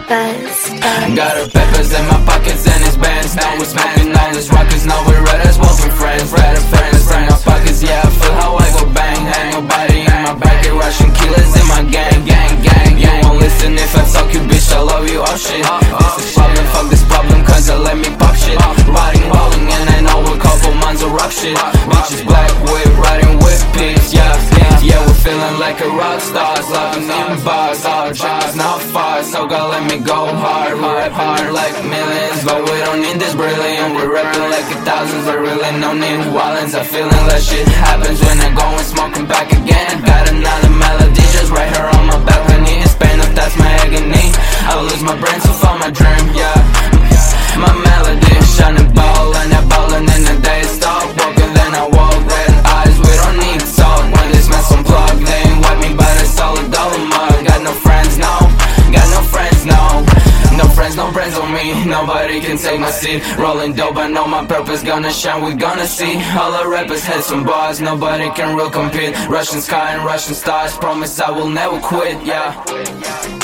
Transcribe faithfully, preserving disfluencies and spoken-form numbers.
Buzz, buzz. Got her peppers in my pockets and it's bands. Now we're smoking all this rockets. Now we're red as smoking friends. Red as friends in my pockets. Yeah, I feel how I go bang. Ain't nobody in my back. Get Russian killers in my gang, gang, gang. You won't listen if I talk you, bitch. I love you. Oh shit. This is problem. Fuck this problem. Cause I let me pop shit. Riding, rolling, and I know a couple months of rock shit. Bitches black whip, riding with pigs. Yeah, yeah, we're feeling like a rock stars. Loving in bars. Our dreams not far. So God let me go hard. We rap hard like millions, but we don't need this brilliant. We're rapping like a thousands, but really no need violence. I'm feeling like shit happens when I go and smoking back again. Got another melody just right here on my balcony. It's pain if that's my agony. I lose my brain to find my dream, yeah. My melody shining ball and that ballin' in the day. Stop walking, then I walk. Red eyes, we don't need talk. When this mess unplugged, they ain't wipe me by the solid dollar mug. Got no friends, no. Got no friends, no. No friends, no friends on me. Nobody can take my seat. Rolling dope, I know my purpose. Gonna shine, we gonna see. All the rappers had some bars. Nobody can real compete. Russian sky and Russian stars. Promise I will never quit, yeah.